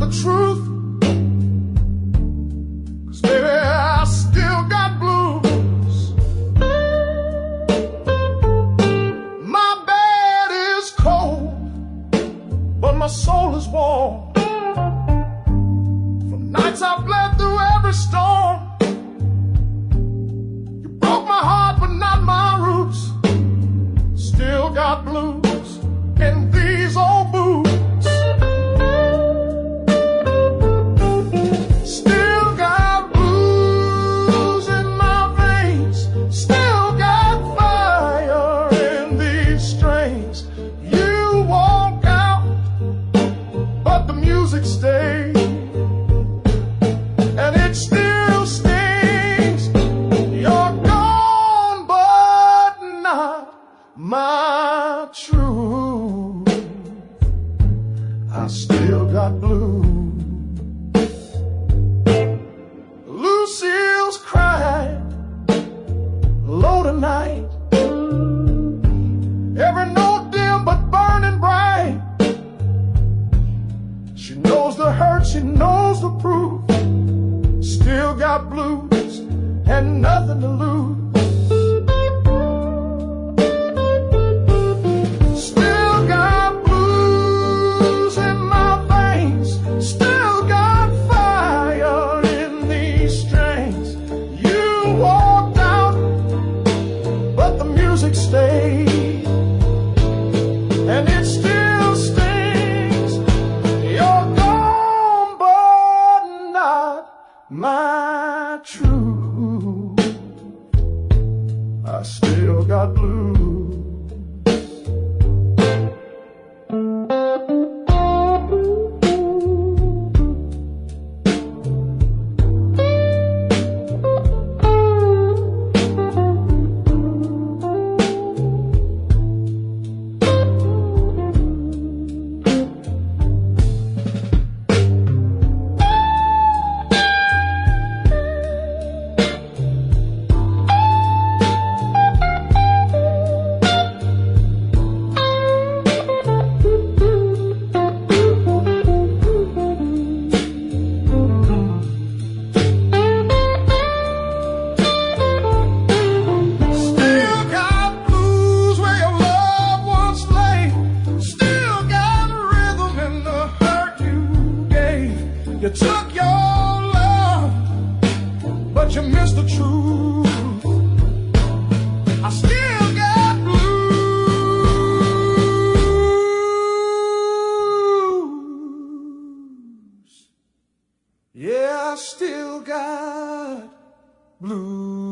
the truth. 'Cause baby, I still got blues. My bed is cold, but my soul is warm. From nights I've bled through every storm. You broke my heart, but not my roots. Still got blues in these old boots. Still got blues in my veins. Still got fire in these strings. You walk out, but the music stays. And it still stings. You're gone, but not my truth. I still got blues. Lucille's crying low tonight. Every note dim but burning bright. She knows the hurt, she knows the proof. Still got blues and nothing to lose. Still got blues in my veins. Still got fire in these strings. You walked out, but the music stayed. And it still stings. You're gone, but not my truth. I still got blues. You took your love, but you missed the truth. I still got blues. Yeah, I still got blues.